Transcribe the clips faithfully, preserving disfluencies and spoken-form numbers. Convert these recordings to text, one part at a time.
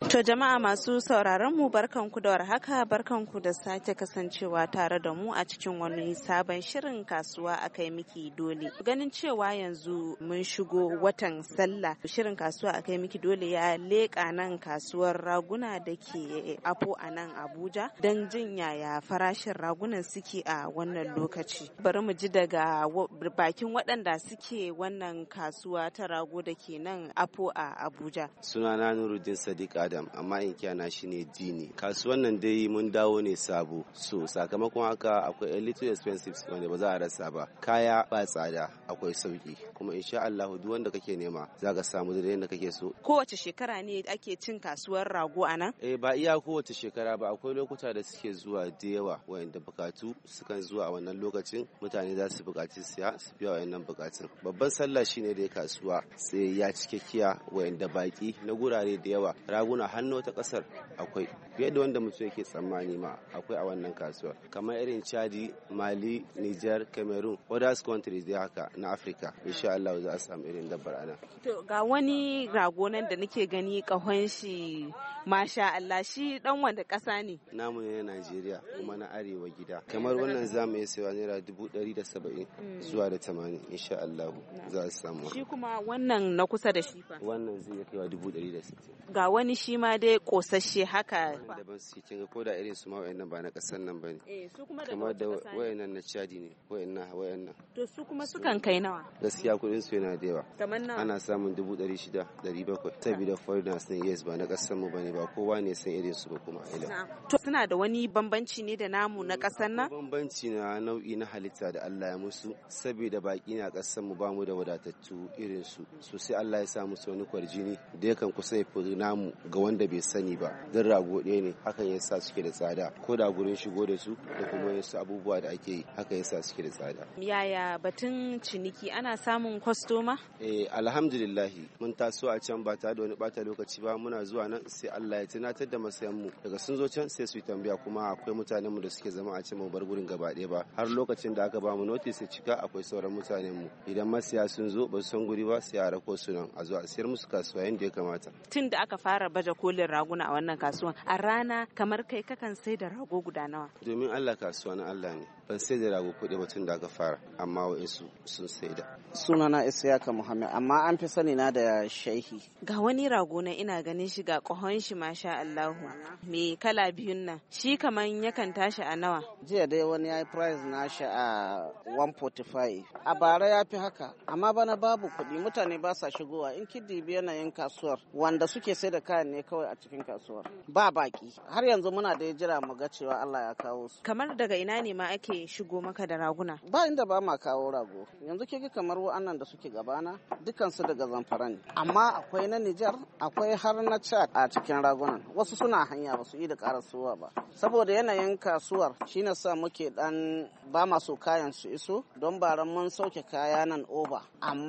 To jama'a masu sauraron mu barkanku da warhaka, barkanku da sake kasancewa tare da mu a cikin wani sabon shirin kasuwa akai miki dole. Ganin cewa yanzu mun shigo watan sallah, shirin kasuwa akai miki dole ya leƙa nan kasuwar raguna da ke Afo a nan Abuja don jin yaya farashin ragunan suke a wannan lokaci. Bari mu ji daga bakin waɗanda suke wannan kasuwa ta rago da ke nan Afo a Abuja. Sunana Nuruddin Sadiq Adam, amma in kiyana shi ne Dini. Kasuwan nan dai mun dawo ne sabo, so sakamakon haka akwai a little expensive wanda ba za a rasa ba. Kaya ba tsada, akwai sauki, kuma insha Allah duk wanda kake nema za ka samu da yadda kake so. Kowace shekara ne ake cin kasuwar rago a nan? Eh ba iya kowace shekara ba, akwai lokuta da suke zuwa da yawa wayanda bukatu sukan zuwa a wannan lokacin, mutane za su bukaci siya su biya wayannan bukatun. Babban sallah shine dai kasuwa sai ya cikakkiya wayanda baki na gurare da yawa, raguna hannu ta kasar akwai fiye da wanda mutum yake tsammani ma akwai a wannan kasuwar, kamar irin Chadi, Mali, Niger, Cameroon, others countries dai haka na Africa. Insha Allah za a samu irin dabbar ana. To ga wani rago nan da nake gani kahon shi masha Allah, shi dan wanda kasa ne? Namu ne na Najeriya kuma na arewa gida. Kamar wannan zamu yi sayawa naira dubu ɗari da saba'in zuwa da tamanin, insha Allah za a samu. Shi kuma wannan na kusa da shi fa? Wannan zai kaiwa dubu ɗari da sittin. Ga wani shi ma dai kosasshe haka. Da ban su kinga ko da irin su ma wayannan ba na kasan nan bane. Eh su kuma da kamar da wayannan na Chadi ne, wayannan wayannan. To su kuma sukan kai nawa? Gaskiya kudin su yana da yawa. Kamar nawa? Ana samun dubu ɗari shida, ɗari bakwai. Saboda foreigners ne, yes, ba na kasan mu bane, ba kowa ne san irin su ba kuma ila. To suna da wani bambanci ne da namu na kasan nan? Bambanci na nau'i na halitta da Allah ya musu, saboda baki ne a kasan mu bamu da wadatattu irin su. So sai Allah ya sa musu wani kwarjini da yakan kusa ya fi namu ga wanda bai sani ba. Dan rago ɗaya ne, hakan ya sa suke da tsada, ko da gurin shigo da su da kuma wasu abubuwa da ake yi, haka ya sa suke da tsada. Yaya batun ciniki, ana samun kwastoma? Eh alhamdulillah, mun taso a can ba tare da wani bata lokaci ba, muna zuwa nan sai Allah ya tunatar da masayan mu, daga sun zo can sai su yi tambaya, kuma akwai mutanen mu da suke zama a can mu bar gurin gaba ɗaya ba, har lokacin da aka ba mu notice cika akwai sauran mutanen mu, idan masaya sun zo ba su san guri ba sai a rako su nan a zo a siyar musu kasuwa yadda ya kamata. Tun da aka fara baje kolin raguna a wannan kasuwan, a rana kamar kai kakan sai da rago guda nawa? Domin Allah kasuwa na Allah ne, ban sai da rago kuɗi ba tun da aka fara, amma wa'insu sun sai da. Sunana Isiyaka Muhammad, amma an fi sani na da Shehi. Ga wani rago na ina ganin shi ga ƙahon shi masha Allahu, me kala biyun nan, shi kaman yakan tashi a nawa? Jiya dai wani ya yi price na shi a one forty-five. A bara ya fi haka, amma bana babu kuɗi, mutane ba sa shigowa. In ki dibi yanayin kasuwar, wanda suke sai da kayan ne kawai a cikin kasuwar, ba baki. Har yanzu muna da jira mu ga cewa Allah ya kawo su. Kamar daga ina ne ma ake shigo maka da raguna? Ba inda ba ma kawo rago. Yanzu ke kamar wa'annan da suke gabana, dukansu daga Zamfara ne. Amma akwai na Nijar, akwai har na Chad a cikin ragunan. Wasu suna hanya ba su yi da karasuwa ba. Saboda yanayin kasuwar shine sa muke dan ba masu kayan su iso, don baran mun sauke kaya nan oba.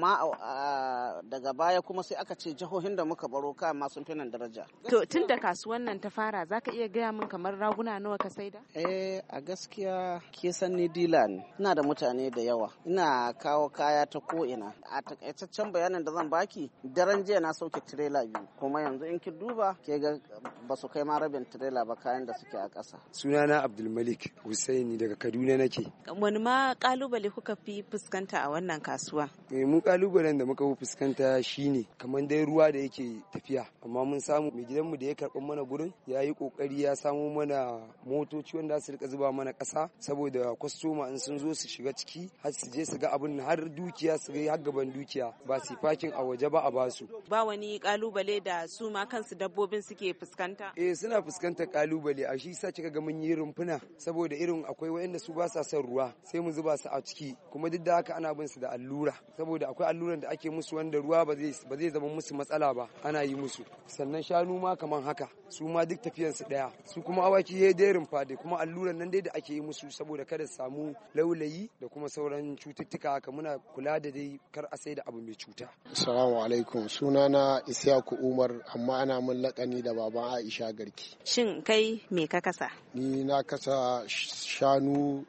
Amma daga baya kuma sai aka ce jihohin da muka baro kayan ma sun fi nan daraja. To tun da kasuwan nan ta fara, zaka iya gaya min kamar raguna nawa ka saida? Eh a gaskiya ke san ni dila ne. Ina da mutane da yawa. Ina kawo kaya ta ko ina. A takaitaccen bayanin da zan baki, daren jiya na sauke tirela biyu, kuma yanzu in ki duba ke ga ba su kai ma rabin tirela ba kayan da suke a ƙasa. Sunana Abdulmalik Husaini, daga Kaduna nake. Wani ma kalubale kuka fi fuskanta a wannan kasuwa? Eh mu kalubalen da muka fi fuskanta shine kamar dai ruwa da yake tafiya, amma mun samu mai gidanmu da ya karɓi mana gurin ya yi kokari ya samo mana motoci wanda su rika zuba mana ƙasa, saboda kwastoma in sun zo su shiga ciki har su je su ga abin har dukiya su ga har gaban dukiya, ba su fakin a waje ba a basu. Ba wani kalubale da su ma kansu dabbobin suke fuskanta? Eh suna fuskantar kalubale, a shi sa kika ga mun yi rumfuna, saboda irin akwai wayanda su ba sa son ruwa sai mu zuba su a ciki, kuma duk da haka ana bin su da allura, saboda akwai alluran da ake musu wanda ruwa ba zai ba zai zama musu matsala ba, ana yi musu. Sannan shanu ma kaman haka, su ma duk tafiyan su daya, su kuma awaki yayi dai rumfa dai, kuma alluran nan dai da ake yi musu saboda kada su samu laulayi da kuma sauran cututtuka haka, muna kula da dai kar a sai da abu mai cuta. Assalamu alaikum, sunana Isyaku Umar, amma ana mun lakani da baban Aisha Garki. Shin kai me ka kasa? Ni na kasa shanu da rago.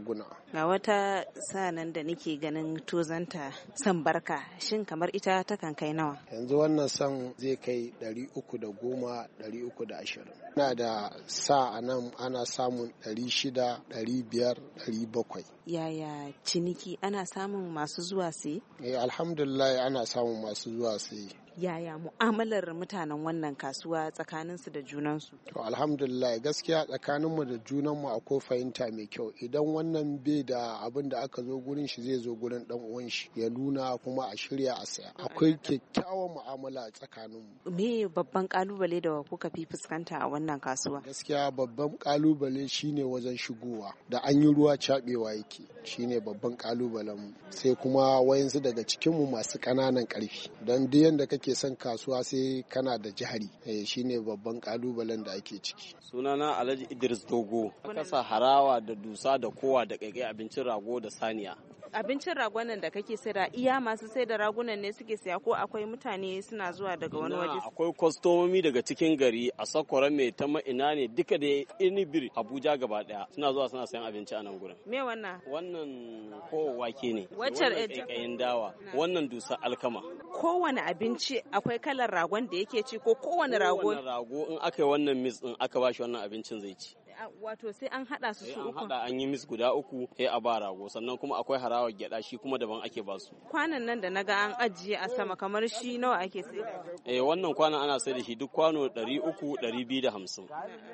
raguna. Ga wata sanan da nake ganin tozanta san barka, shin kamar ita takan kai nawa? Yanzu wannan san zai kai ɗari uku da goma ɗari uku da ashirin. Na da sa a nan ana samun ɗari shida ɗari biyar ɗari bakwai. Yaya ciniki, ana samun masu zuwa siye? Eh, alhamdulillah ana samun masu zuwa siye. Yaya mu'amalar mutanen wannan kasuwa tsakaninsu da junansu? To alhamdulillah gaskiya tsakaninmu da junanmu akwai fahimta mai kyau. Idan wannan bai da abin da aka zo gurin shi zai zo gurin dan uwan shi ya nuna kuma a shirya a saya. Akwai kyakkyawan mu'amala a tsakaninmu. Me babban kalubale da kuka fi fuskanta a wannan kasuwa? Gaskiya babban kalubale shine wajen shigowa. Da an yi ruwa cabewa yake. Shine babban kalubalen mu. Sai kuma wayansu daga cikinmu masu ƙananan ƙarfi. Don duk yanda kake son kasuwa sai kana da jihari. Eh, shine babban kalubalen da ake ciki. Sunana Alhaji Idris Dogo. Kasa harawa da dusa da kowa da kaikai abincin rago da saniya. Abincin ragunan da kake saida iya masu sai da ragunan ne suke saya ko akwai mutane suna zuwa daga wani waje? Akwai kwastomomi daga cikin gari a Sakwara mai ta ina ne duka da Inibir Abuja gaba daya suna zuwa suna sayan abinci a nan gurin. Me wannan? Wannan ko wake ne. Waccar kaikayin dawa. Wannan dusa alkama. Kowane abinci akwai kalar ragon da yake ci ko kowane rago? Kowane rago in aka yi wannan mis din aka bashi wannan abincin zai ci. Wato sai an hada su su uku. An hada an yi mis guda uku sai a ba rago sannan kuma akwai harawar gyada shi kuma daban ake ba su. Kwanan nan da naga an ajiye a sama kamar shi nawa ake sai? Eh wannan kwanan ana sai da shi duk kwano ɗari uku ɗari biyu da hamsin.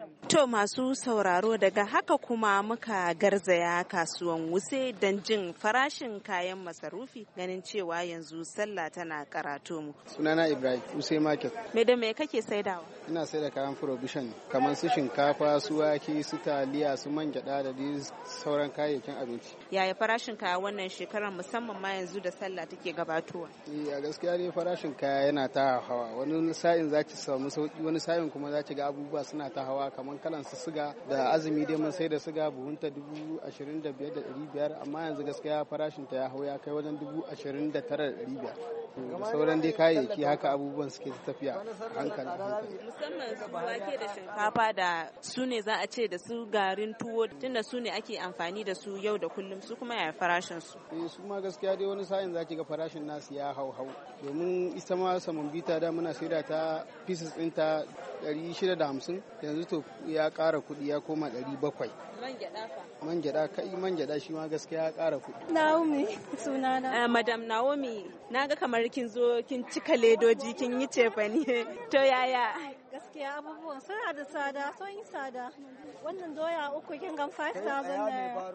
To masu sauraro daga haka kuma muka garzaya kasuwan Wuse don jin farashin kayan masarufi ganin cewa yanzu sallah tana karato mu. Sunana Ibrahim Wuse Market. Me da me kake saidawa? Ina sai da kayan provision kamar su shinkafa, su wake, su taliya, su man gyada da sauran kayayyakin abinci. Yaya farashin kaya wannan shekarar musamman ma yanzu da sallah take gabatowa? Eh a gaskiya dai farashin kaya yana ta hawa. Wani sa'in zaki samu sauki, wani sa'in kuma zaki ga abubuwa suna ta hawa kamar kalan su siga da azumi dai mun sai da siga buhunta dubu ashirin da biyar da ɗari biyar amma yanzu gaskiya farashin ta ya hau ya kai wajen dubu ashirin da tara da ɗari biyar. Da sauran dai kayayyaki haka abubuwan suke tafiya hankali hankali. Musamman su wake da shinkafa da su ne za a ce da su garin tuwo tunda su ne ake amfani da su yau da kullum su kuma yaya farashin su? Eh su ma gaskiya dai wani sa'in zaki ga farashin nasu ya hau hau domin ita ma saman bita da muna saida ta pieces ɗinta ɗari shida da hamsin yanzu to ya ƙara kuɗi ya koma ɗari bakwai. Man gyaɗa fa? Man gyaɗa kai man gyaɗa shi ma gaskiya ya ƙara kuɗi. Naomi sunana. Uh, Madam Naomi na ga kamar kin zo kin cika ledoji kin yi cefane to yaya? Gaskiya abubuwan suna da tsada sun yi tsada. Wannan doya uku kin gan five thousand naira.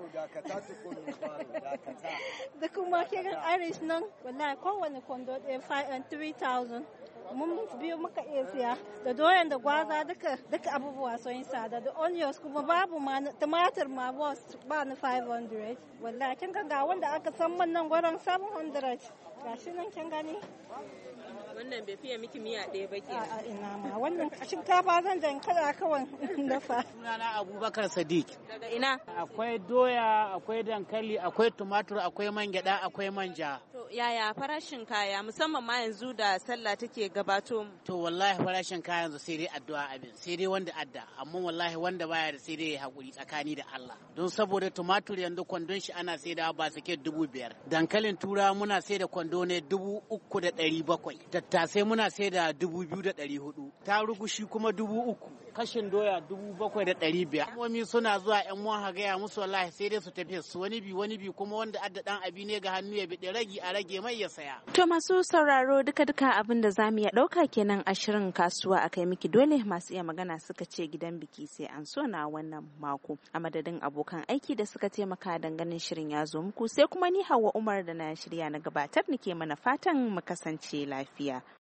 Da kuma kin gan Irish nan wallahi kowane kwando ɗaya five and three thousand. Mun biyu muka iya siya da doyan da gwaza duka duka abubuwa sun yi tsada da onions kuma babu ma tumatir ma ba na five hundred wallahi kin ga wanda aka san man nan gwaran seven hundred gashi nan kin gani wannan bai fiye miki miya ɗaya ba ke a ina ma wannan shinkafa zan jan kada kawai dafa. Sunana Abubakar Sadiq. Daga ina? Akwai doya, akwai dankali, akwai tumatur, akwai man gyada, akwai manja. To yaya farashin kaya musamman ma yanzu da sallah take gabato? To wallahi farashin kaya yanzu sai dai addu'a abin, sai dai wanda adda, amma wallahi wanda baya da sai dai ya hakuri tsakani da Allah. Don saboda tumatur yanzu kwandon shi ana sai da ba sake dubu biyar. Dankalin tura muna sai da kwando ne dubu uku da ɗari bakwai. Tattasai muna sai da dubu biyu da ɗari hudu. Tarugushi kuma dubu uku. Kashin doya dubu bakwai da ɗari biyar. Kamomi suna zuwa ƴan muwa gaya musu wallahi sai dai su tafi su wani bi wani bi kuma wanda adda dan abi ne ga hannu ya biɗe ragi a rage mai ya saya. To masu sauraro duka duka abin da zamu iya ɗauka kenan a shirin kasuwa a kai miki dole masu iya magana suka ce gidan biki sai an so na wannan mako. A madadin abokan aiki da suka taimaka dan ganin shirin ya zo muku sai kuma ni Hauwa Umar da na shirya na gabatar nake mana fatan mu kasance lafiya.